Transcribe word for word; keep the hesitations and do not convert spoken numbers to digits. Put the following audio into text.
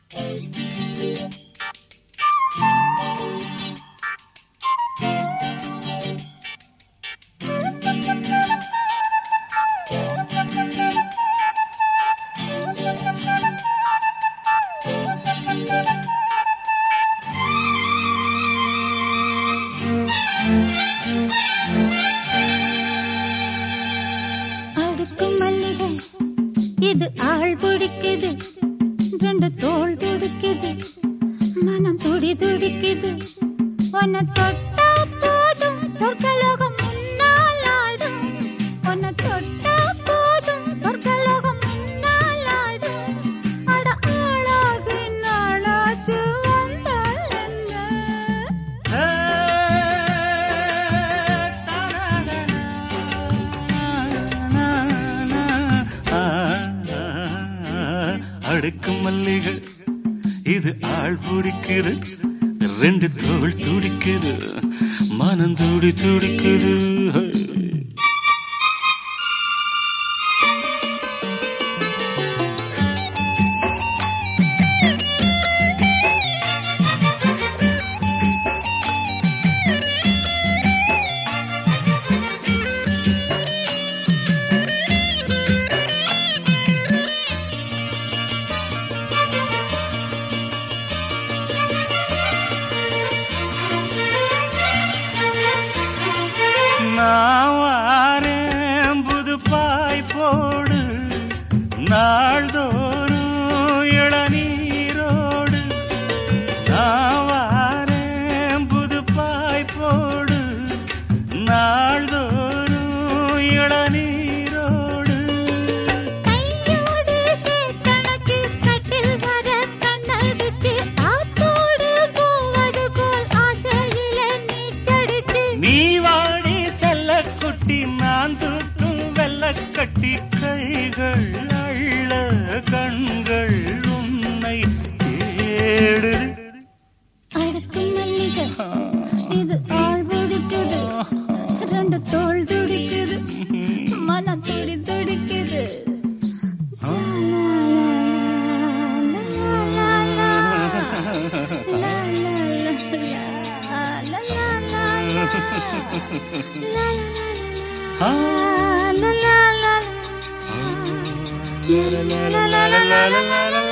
இது ஆள் பிடிக்குது, ரெண்டு தோள் துடிக்குது, மனம் துடி துடிக்குது. உன்னை தொட்டா போதும் சொர்க்கலோகம் முன்னால் ஆடும். உன்னை தொட்டா போதும் சொர்க்கலோகம் முன்னால் ஆடும். அட ஆளாகி நாளாச்சு வந்தால் என்ன? அடுக்கு மல்லிகை இது ஆள் பிடிக்குது, ரெண்டு தோள் துடிக்குது, மனம் துடி துடிக்குது. நான் வாரேன் புது பாய் போடு, நாள்தோறும் இளநீரோடு. நான் வாரேன் புது பாய் போடு, நாள்தோறும் இளநீரோடு. கையோடு சேத்தனக்கு கட்டில் வர கண்ணடிச்சு, ஆத்தோடு போவது போல் ஆசையில நீச்சடிச்சு. நீ வாடி குட்டி நான் தூக்கும் வெள்ளக்கட்டி, கைகள் அள்ள கண்கள் உன்னை தேடு. அடுக்கு மல்லிகை இது ஆள் பிடிக்குது, ரெண்டு தோள் துடிக்குது, மனம் துடி துடிக்குது. Ah, la la la la la la la la la la la.